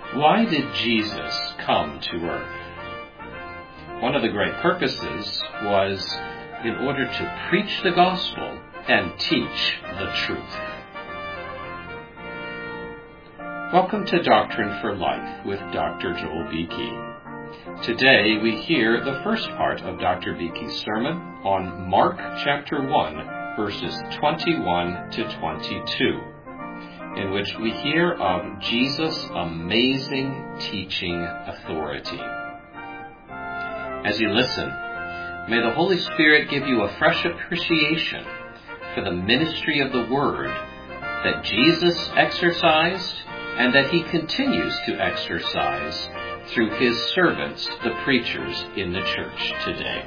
Why did Jesus come to earth? One of the great purposes was in order to preach the gospel and teach the truth. Welcome to Doctrine for Life with Dr. Joel Beeke. Today we hear the first part of Dr. Beeke's sermon on Mark chapter 1, verses 21 to 22. In which we hear of Jesus' amazing teaching authority. As you listen, may the Holy Spirit give you a fresh appreciation for the ministry of the Word that Jesus exercised and that He continues to exercise through His servants, the preachers in the church today.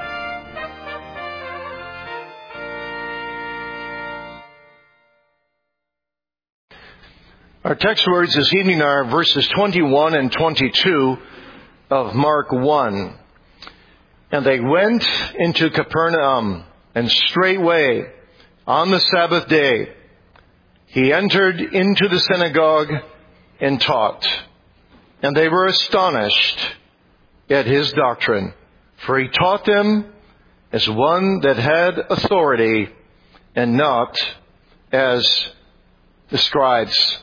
Our text words this evening are verses 21 and 22 of Mark 1. And they went into Capernaum, and straightway, on the Sabbath day, He entered into the synagogue and taught. And they were astonished at His doctrine, for He taught them as one that had authority, and not as the scribes.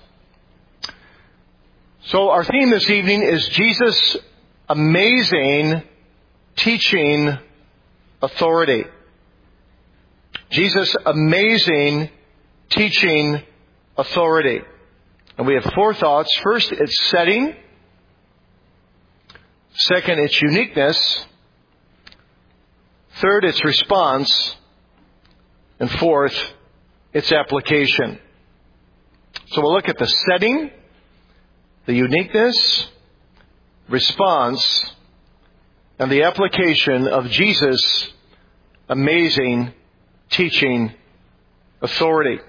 So our theme this evening is Jesus' amazing teaching authority. Jesus' amazing teaching authority. And we have four thoughts. First, its setting. Second, its uniqueness. Third, its response. And fourth, its application. So we'll look at the setting, the uniqueness, response, and the application of Jesus' amazing teaching authority.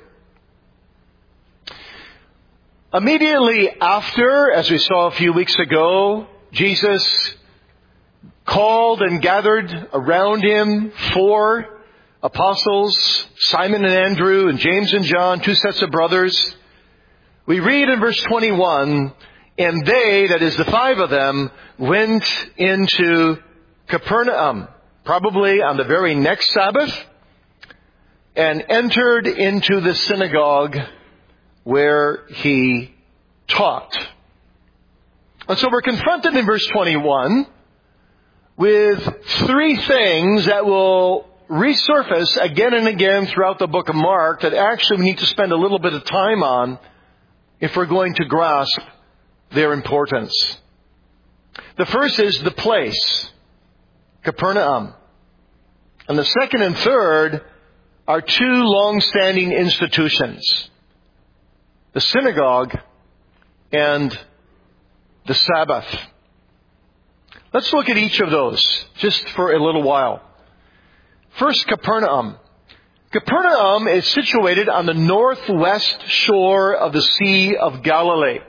Immediately after, as we saw a few weeks ago, Jesus called and gathered around Him four apostles, Simon and Andrew and James and John, two sets of brothers. We read in verse 21, and they, that is the five of them, went into Capernaum, probably on the very next Sabbath, and entered into the synagogue where He taught. And so we're confronted in verse 21 with three things that will resurface again and again throughout the book of Mark that actually we need to spend a little bit of time on if we're going to grasp their importance. The first is the place, Capernaum. And the second and third are two long-standing institutions, the synagogue and the Sabbath. Let's look at each of those just for a little while. First, Capernaum. Capernaum is situated on the northwest shore of the Sea of Galilee.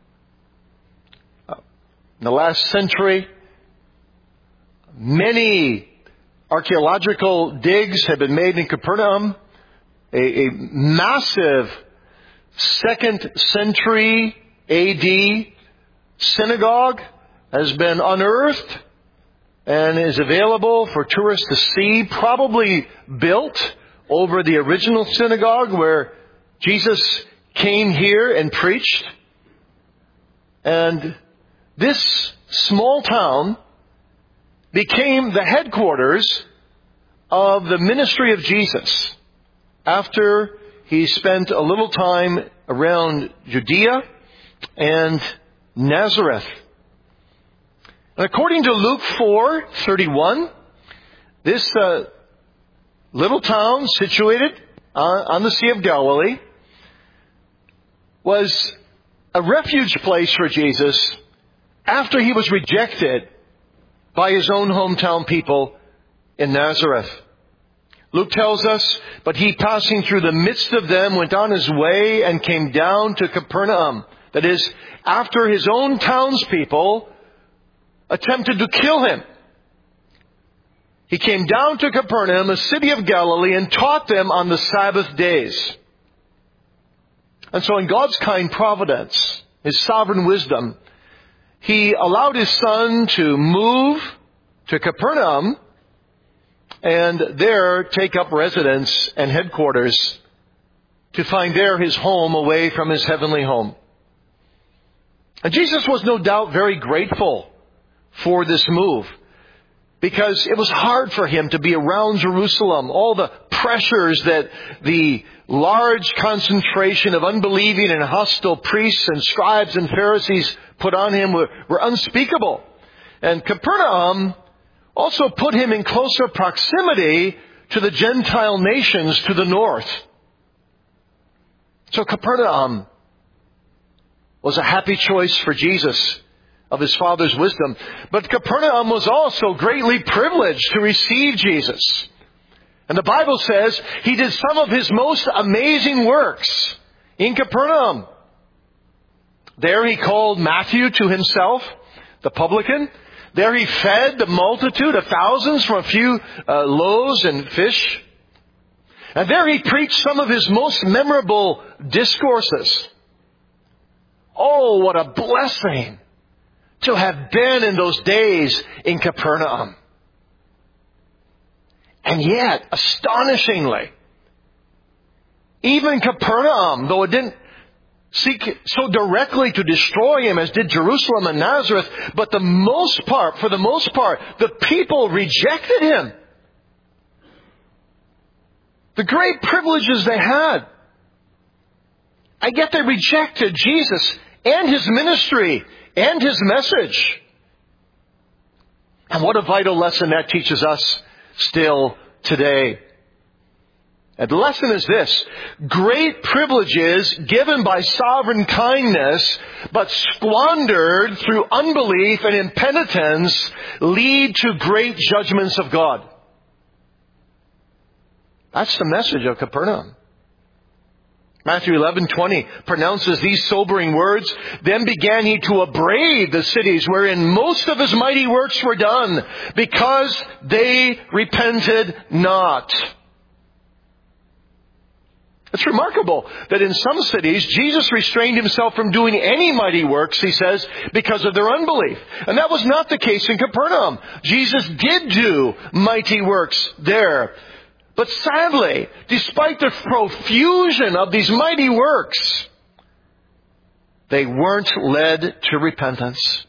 In the last century, many archaeological digs have been made in Capernaum. A massive 2nd century AD synagogue has been unearthed and is available for tourists to see, probably built over the original synagogue where Jesus came here and preached. And this small town became the headquarters of the ministry of Jesus after He spent a little time around Judea and Nazareth. And according to Luke 4:31, this little town situated on the Sea of Galilee was a refuge place for Jesus after He was rejected by His own hometown people in Nazareth. Luke tells us, but He, passing through the midst of them, went on His way and came down to Capernaum. That is, after His own townspeople attempted to kill Him. He came down to Capernaum, a city of Galilee, and taught them on the Sabbath days. And so in God's kind providence, His sovereign wisdom, he allowed his son to move to Capernaum and there take up residence and headquarters to find there his home away from his heavenly home. And Jesus was no doubt very grateful for this move, because it was hard for him to be around Jerusalem. All the pressures that the large concentration of unbelieving and hostile priests and scribes and Pharisees put on him were unspeakable. And Capernaum also put him in closer proximity to the Gentile nations to the north. So Capernaum was a happy choice for Jesus of his Father's wisdom. But Capernaum was also greatly privileged to receive Jesus. And the Bible says he did some of his most amazing works in Capernaum. There he called Matthew to himself, the publican. There he fed the multitude of thousands from a few loaves and fish. And there he preached some of his most memorable discourses. Oh, what a blessing to have been in those days in Capernaum. And yet, astonishingly, even Capernaum, though it didn't seek so directly to destroy him as did Jerusalem and Nazareth, but for the most part, the people rejected him. The great privileges they had. And yet they rejected Jesus and his ministry and his message. And what a vital lesson that teaches us still today. And the lesson is this: great privileges given by sovereign kindness, but squandered through unbelief and impenitence, lead to great judgments of God. That's the message of Capernaum. Matthew 11:20 pronounces these sobering words. Then began he to upbraid the cities wherein most of his mighty works were done, because they repented not. It's remarkable that in some cities, Jesus restrained himself from doing any mighty works, he says, because of their unbelief. And that was not the case in Capernaum. Jesus did do mighty works there. But sadly, despite the profusion of these mighty works, they weren't led to repentance.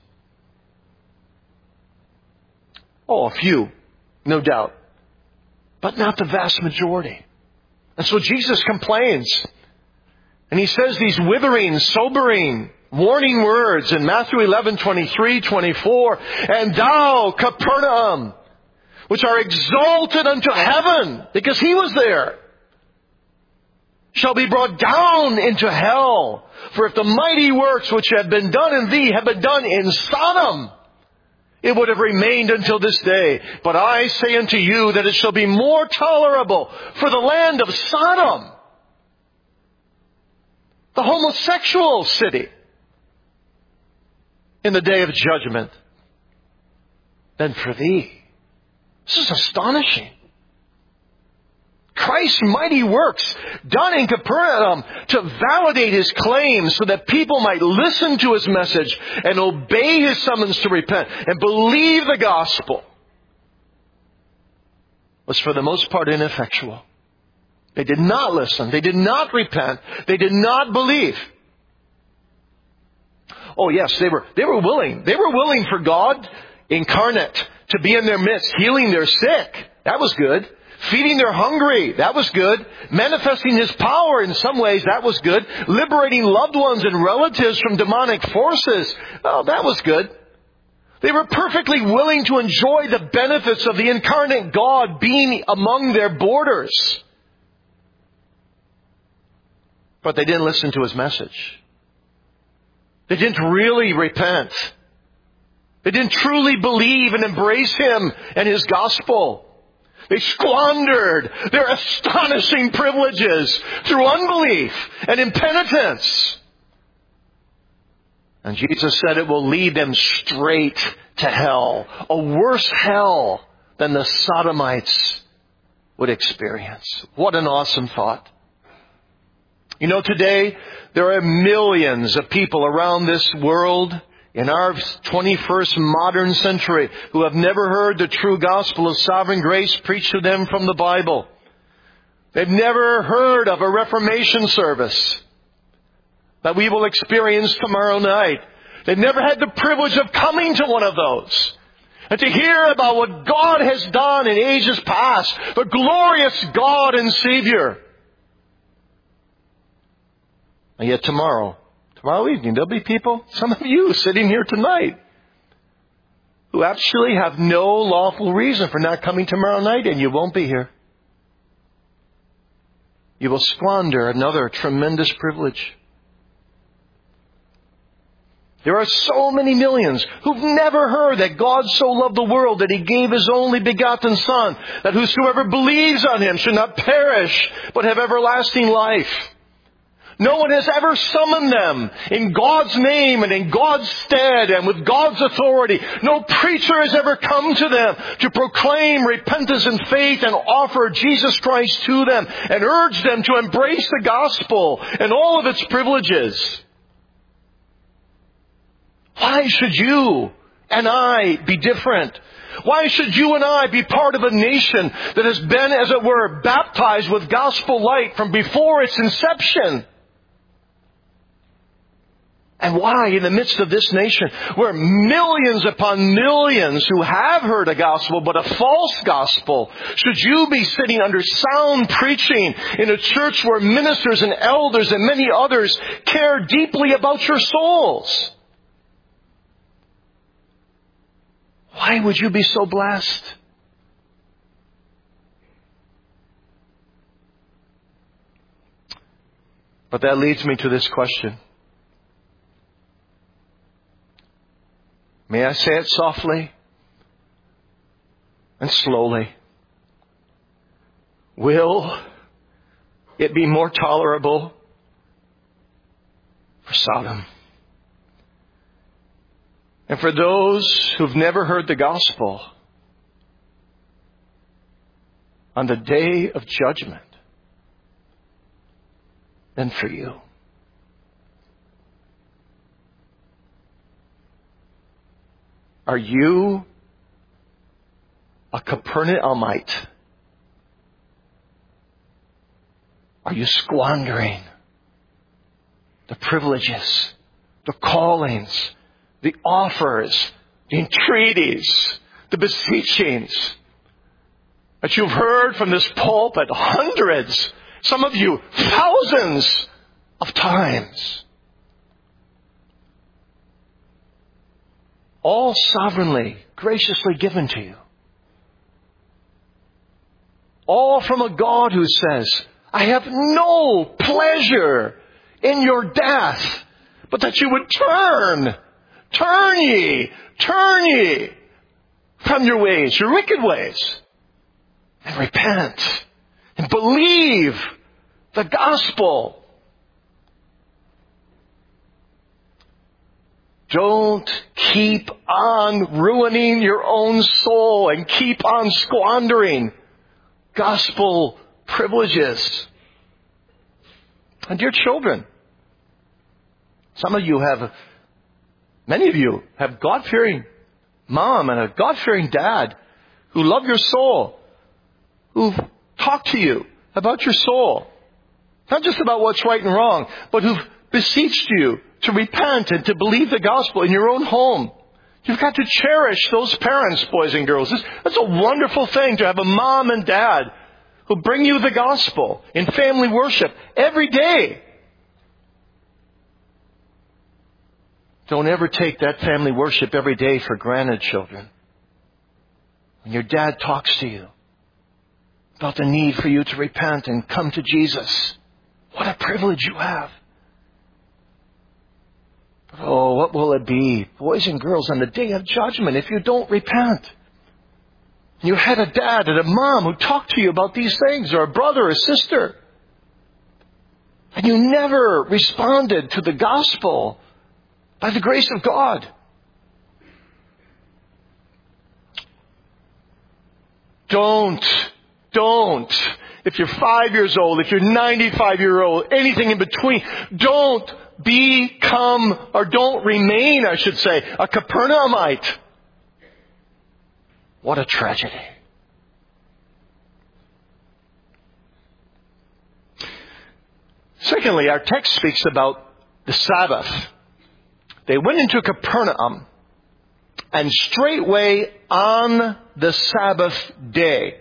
Oh, a few, no doubt, but not the vast majority. And so Jesus complains. And he says these withering, sobering, warning words in Matthew 11:23-24. And thou, Capernaum, which are exalted unto heaven, because he was there, shall be brought down into hell. For if the mighty works which have been done in thee have been done in Sodom, it would have remained until this day. But I say unto you that it shall be more tolerable for the land of Sodom, the homosexual city, in the day of judgment, than for thee. This is astonishing. Christ's mighty works done in Capernaum to validate his claims so that people might listen to his message and obey his summons to repent and believe the gospel was for the most part ineffectual. They did not listen. They did not repent. They did not believe. Oh yes, they were willing. They were willing for God incarnate to be in their midst, healing their sick. That was good. Feeding their hungry. That was good. Manifesting his power in some ways. That was good. Liberating loved ones and relatives from demonic forces. Oh, that was good. They were perfectly willing to enjoy the benefits of the incarnate God being among their borders. But they didn't listen to his message. They didn't really repent. They didn't truly believe and embrace him and his gospel. They squandered their astonishing privileges through unbelief and impenitence. And Jesus said it will lead them straight to hell, a worse hell than the Sodomites would experience. What an awesome thought. You know, today there are millions of people around this world in our 21st modern century who have never heard the true gospel of sovereign grace preached to them from the Bible. They've never heard of a Reformation service that we will experience tomorrow night. They've never had the privilege of coming to one of those and to hear about what God has done in ages past, the glorious God and Savior. And yet tomorrow evening, there'll be people, some of you sitting here tonight, who actually have no lawful reason for not coming tomorrow night, and you won't be here. You will squander another tremendous privilege. There are so many millions who've never heard that God so loved the world that He gave His only begotten Son, that whosoever believes on Him should not perish, but have everlasting life. No one has ever summoned them in God's name and in God's stead and with God's authority. No preacher has ever come to them to proclaim repentance and faith and offer Jesus Christ to them and urge them to embrace the gospel and all of its privileges. Why should you and I be different? Why should you and I be part of a nation that has been, as it were, baptized with gospel light from before its inception? And why, in the midst of this nation, where millions upon millions who have heard a gospel, but a false gospel, should you be sitting under sound preaching in a church where ministers and elders and many others care deeply about your souls? Why would you be so blessed? But that leads me to this question. May I say it softly and slowly? Will it be more tolerable for Sodom? And for those who've never heard the gospel on the day of judgment than for you? Are you a Capernaumite? Are you squandering the privileges, the callings, the offers, the entreaties, the beseechings that you've heard from this pulpit hundreds, some of you thousands of times? All sovereignly, graciously given to you. All from a God who says, I have no pleasure in your death, but that you would turn ye from your ways, your wicked ways, and repent and believe the gospel. Don't keep on ruining your own soul and keep on squandering gospel privileges. And dear children, many of you have God-fearing mom and a God-fearing dad who love your soul, who've talked to you about your soul. Not just about what's right and wrong, but who've beseeched you to repent and to believe the gospel in your own home. You've got to cherish those parents, boys and girls. That's a wonderful thing to have a mom and dad who bring you the gospel in family worship every day. Don't ever take that family worship every day for granted, children. When your dad talks to you about the need for you to repent and come to Jesus, what a privilege you have. But oh, what will it be, boys and girls, on the day of judgment if you don't repent? You had a dad and a mom who talked to you about these things, or a brother or a sister, and you never responded to the gospel by the grace of God. Don't if you're 5 years old, if you're 95-year-old, anything in between, don't remain, I should say, a Capernaumite. What a tragedy. Secondly, our text speaks about the Sabbath. They went into Capernaum, and straightway on the Sabbath day,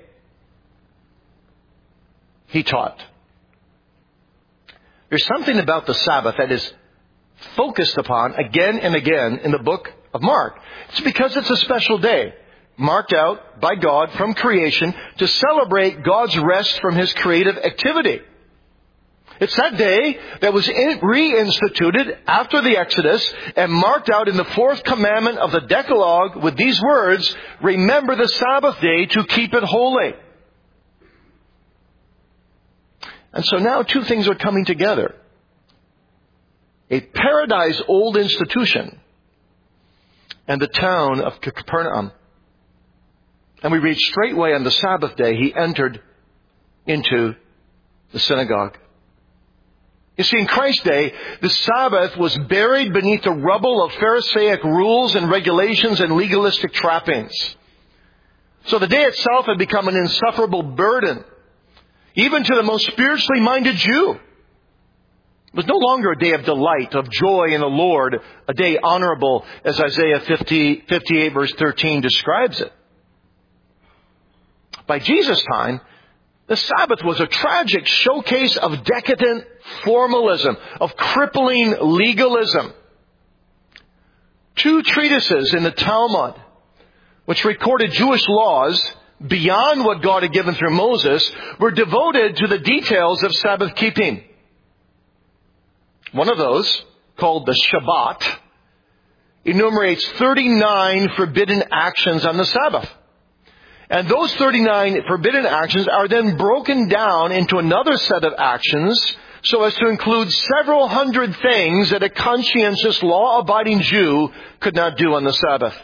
he taught. There's something about the Sabbath that is focused upon again and again in the book of Mark. It's because it's a special day, marked out by God from creation to celebrate God's rest from His creative activity. It's that day that was reinstituted after the Exodus and marked out in the fourth commandment of the Decalogue with these words, "Remember the Sabbath day to keep it holy." And so now two things are coming together. A paradise old institution and the town of Capernaum. And we read straightway on the Sabbath day, he entered into the synagogue. You see, in Christ's day, the Sabbath was buried beneath the rubble of Pharisaic rules and regulations and legalistic trappings. So the day itself had become an insufferable burden, even to the most spiritually minded Jew. It was no longer a day of delight, of joy in the Lord, a day honorable, as Isaiah 58 verse 13 describes it. By Jesus' time, the Sabbath was a tragic showcase of decadent formalism, of crippling legalism. Two treatises in the Talmud, which recorded Jewish laws beyond what God had given through Moses, were devoted to the details of Sabbath keeping. One of those, called the Shabbat, enumerates 39 forbidden actions on the Sabbath. And those 39 forbidden actions are then broken down into another set of actions so as to include several hundred things that a conscientious, law-abiding Jew could not do on the Sabbath.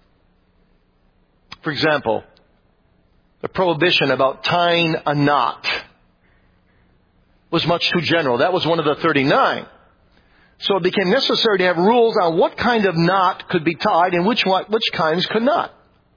For example, the prohibition about tying a knot was much too general. That was one of the 39. So it became necessary to have rules on what kind of knot could be tied and which kinds could not.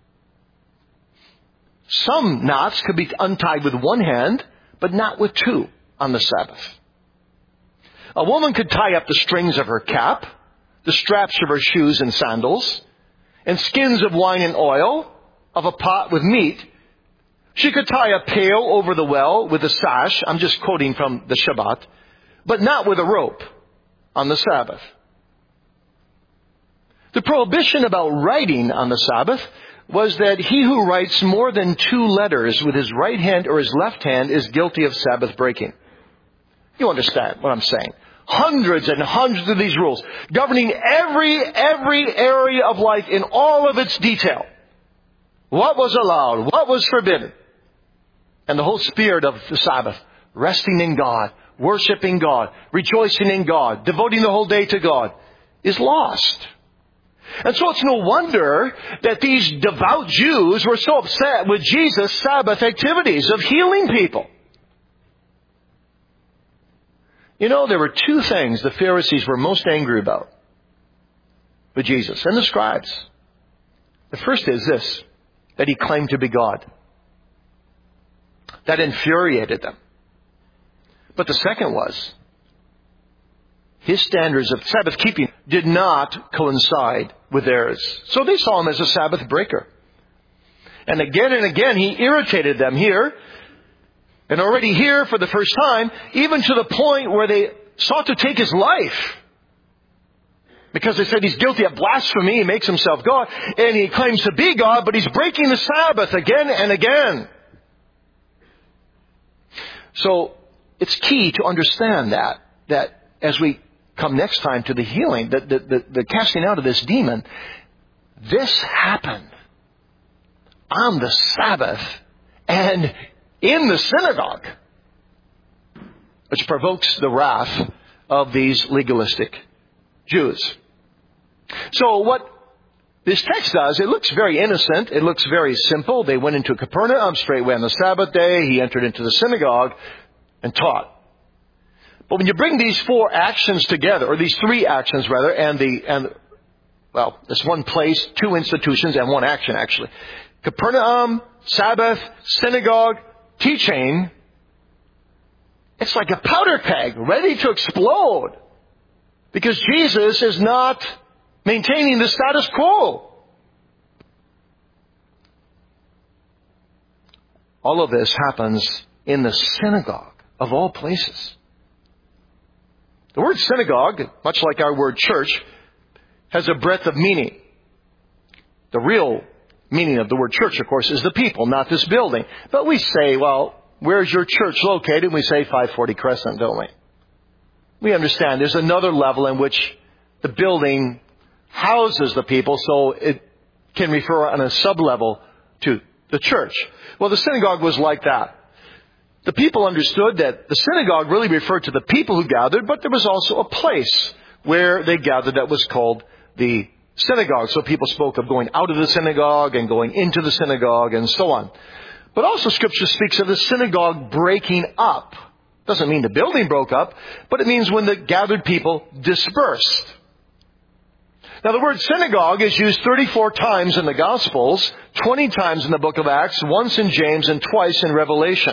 Some knots could be untied with one hand, but not with two on the Sabbath. A woman could tie up the strings of her cap, the straps of her shoes and sandals, and skins of wine and oil, of a pot with meat. She could tie a pail over the well with a sash, I'm just quoting from the Shabbat, but not with a rope on the Sabbath. The prohibition about writing on the Sabbath was that he who writes more than 2 letters with his right hand or his left hand is guilty of Sabbath breaking. You understand what I'm saying? Hundreds and hundreds of these rules governing every area of life in all of its detail. What was allowed, what was forbidden. And the whole spirit of the Sabbath, resting in God, worshiping God, rejoicing in God, devoting the whole day to God, is lost. And so it's no wonder that these devout Jews were so upset with Jesus' Sabbath activities of healing people. You know, there were 2 things the Pharisees were most angry about with Jesus and the scribes. The first is this, that he claimed to be God. That infuriated them. But the second was, his standards of Sabbath keeping did not coincide with theirs. So they saw him as a Sabbath breaker. And again, he irritated them here. And already here for the first time, even to the point where they sought to take his life. Because they said he's guilty of blasphemy, he makes himself God, and he claims to be God, but he's breaking the Sabbath again and again. So it's key to understand that as we come next time to the healing, the casting out of this demon, this happened on the Sabbath and in the synagogue, which provokes the wrath of these legalistic Jews. So what this text does. It looks very innocent. It looks very simple. They went into Capernaum straightway on the Sabbath day. He entered into the synagogue and taught. But when you bring these four actions together, or these three actions rather, it's one place, two institutions, and one action actually. Capernaum, Sabbath, synagogue, teaching. It's like a powder keg ready to explode. Because Jesus is not maintaining the status quo. All of this happens in the synagogue, of all places. The word synagogue, much like our word church, has a breadth of meaning. The real meaning of the word church, of course, is the people, not this building. But we say, well, where's your church located? We say 540 Crescent, don't we? We understand there's another level in which the building houses the people, so it can refer on a sub-level to the church. Well, the synagogue was like that. The people understood that the synagogue really referred to the people who gathered, but there was also a place where they gathered that was called the synagogue. So people spoke of going out of the synagogue and going into the synagogue and so on. But also Scripture speaks of the synagogue breaking up. Doesn't mean the building broke up, but it means when the gathered people dispersed. Now the word synagogue is used 34 times in the Gospels, 20 times in the book of Acts, once in James, and twice in Revelation.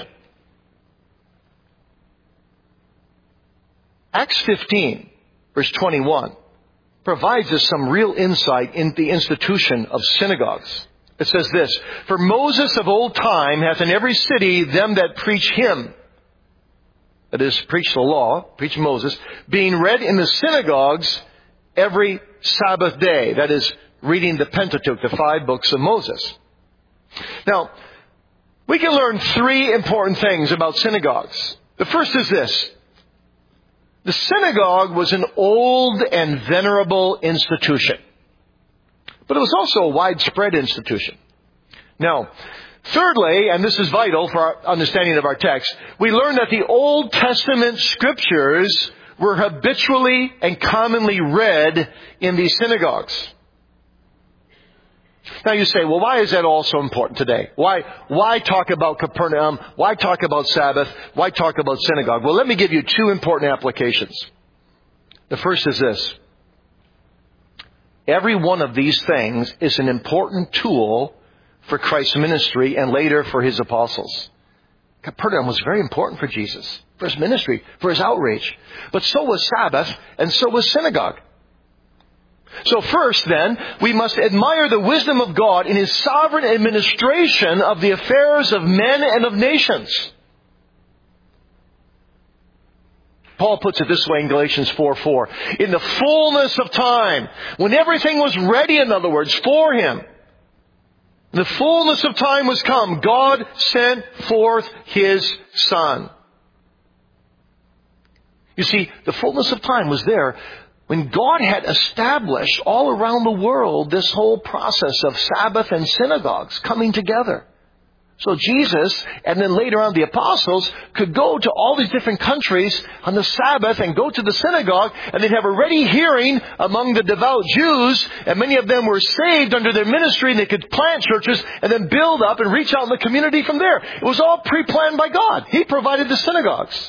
Acts 15, verse 21, provides us some real insight in the institution of synagogues. It says this, "For Moses of old time hath in every city them that preach him," that is, preach the law, preach Moses, "being read in the synagogues every Sabbath day," that is, reading the Pentateuch, the 5 books of Moses. Now, we can learn 3 important things about synagogues. The first is this. The synagogue was an old and venerable institution, but it was also a widespread institution. Now, thirdly, and this is vital for our understanding of our text, we learn that the Old Testament Scriptures were habitually and commonly read in these synagogues. Now you say, well, why is that all so important today? Why talk about Capernaum? Why talk about Sabbath? Why talk about synagogue? Well, let me give you 2 important applications. The first is this. Every one of these things is an important tool for Christ's ministry and later for His apostles. Capernaum was very important for Jesus, for His ministry, for His outreach. But so was Sabbath and so was synagogue. So first, then, we must admire the wisdom of God in His sovereign administration of the affairs of men and of nations. Paul puts it this way in Galatians 4:4. In the fullness of time, when everything was ready, in other words, for Him, the fullness of time was come, God sent forth His Son. You see, the fullness of time was there when God had established all around the world this whole process of Sabbath and synagogues coming together. So Jesus, and then later on the apostles, could go to all these different countries on the Sabbath and go to the synagogue, and they'd have a ready hearing among the devout Jews, and many of them were saved under their ministry, and they could plant churches and then build up and reach out in the community from there. It was all pre-planned by God. He provided the synagogues.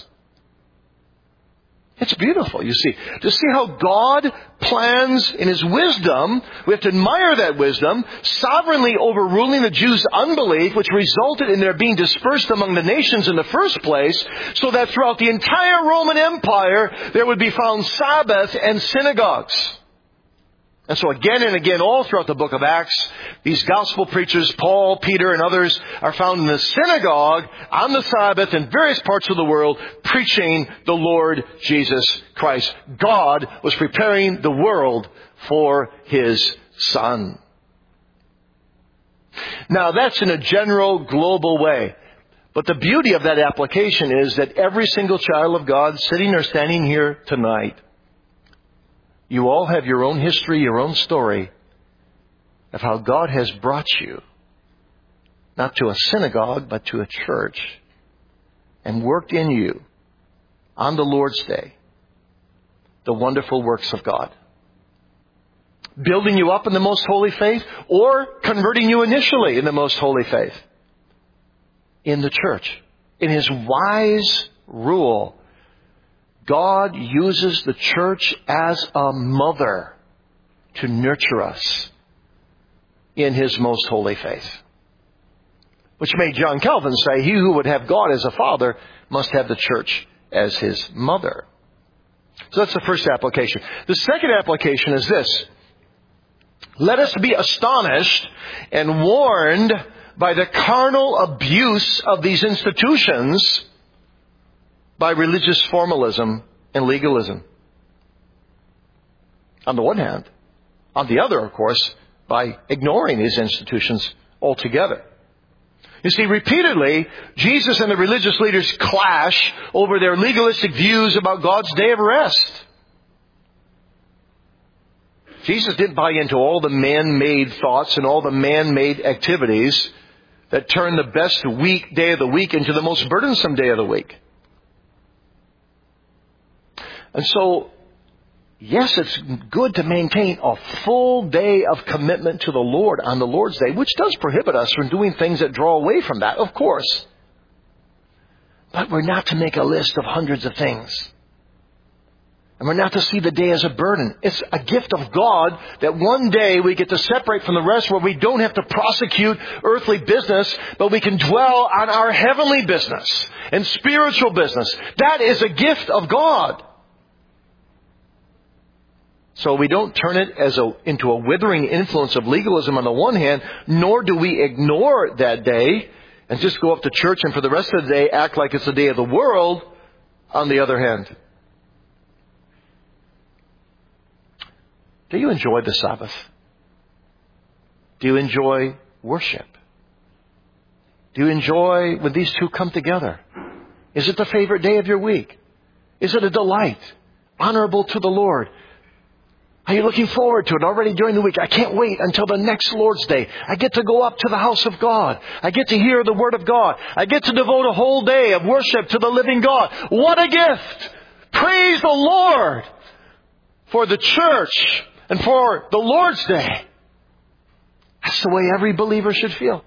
It's beautiful, you see. To see how God plans in His wisdom, we have to admire that wisdom, sovereignly overruling the Jews' unbelief, which resulted in their being dispersed among the nations in the first place, so that throughout the entire Roman Empire, there would be found Sabbath and synagogues. And so again and again, all throughout the book of Acts, these gospel preachers, Paul, Peter, and others, are found in the synagogue on the Sabbath in various parts of the world, preaching the Lord Jesus Christ. God was preparing the world for His Son. Now that's in a general, global way. But the beauty of that application is that every single child of God sitting or standing here tonight, you all have your own history, your own story of how God has brought you, not to a synagogue, but to a church, and worked in you on the Lord's Day the wonderful works of God. building you up in the most holy faith, or converting you initially in the most holy faith. In the church, in His wise rule, God uses the church as a mother to nurture us in His most holy faith. Which made John Calvin say, he who would have God as a father must have the church as his mother. So that's the first application. The second application is this. Let us be astonished and warned by the carnal abuse of these institutions by religious formalism and legalism. On the one hand. On the other, of course, by ignoring these institutions altogether. You see, repeatedly, Jesus and the religious leaders clash over their legalistic views about God's day of rest. Jesus didn't buy into all the man-made thoughts and all the man-made activities that turn the best day of the week into the most burdensome day of the week. And so, yes, it's good to maintain a full day of commitment to the Lord on the Lord's Day, which does prohibit us from doing things that draw away from that, of course. But we're not to make a list of hundreds of things. And we're not to see the day as a burden. It's a gift of God that one day we get to separate from the rest, where we don't have to prosecute earthly business, but we can dwell on our heavenly business and spiritual business. That is a gift of God. So we don't turn it into a withering influence of legalism on the one hand, nor do we ignore that day and just go up to church and for the rest of the day act like it's the day of the world on the other hand. Do you enjoy the Sabbath? Do you enjoy worship? Do you enjoy when these two come together? Is it the favorite day of your week? Is it a delight, honorable to the Lord? Are you looking forward to it already during the week? I can't wait until the next Lord's Day. I get to go up to the house of God. I get to hear the Word of God. I get to devote a whole day of worship to the living God. What a gift! Praise the Lord for the church and for the Lord's Day. That's the way every believer should feel.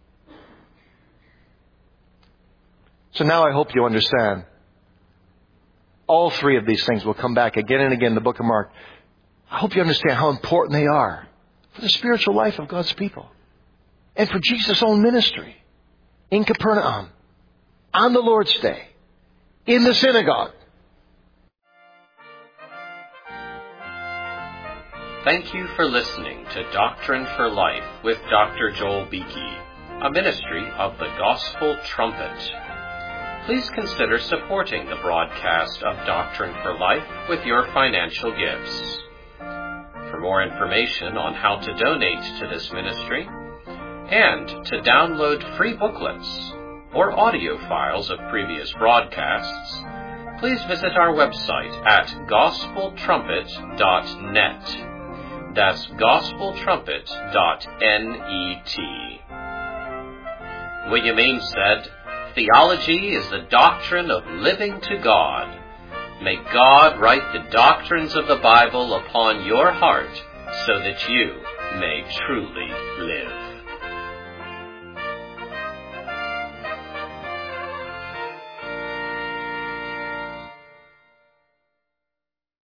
So now I hope you understand. All three of these things will come back again and again in the book of Mark. I hope you understand how important they are for the spiritual life of God's people and for Jesus' own ministry in Capernaum, on the Lord's Day, in the synagogue. Thank you for listening to Doctrine for Life with Dr. Joel Beeke, a ministry of the Gospel Trumpet. Please consider supporting the broadcast of Doctrine for Life with your financial gifts. For more information on how to donate to this ministry and to download free booklets or audio files of previous broadcasts, please visit our website at gospeltrumpet.net. That's gospeltrumpet.net. William Ames said, "Theology is the doctrine of living to God." May God write the doctrines of the Bible upon your heart so that you may truly live.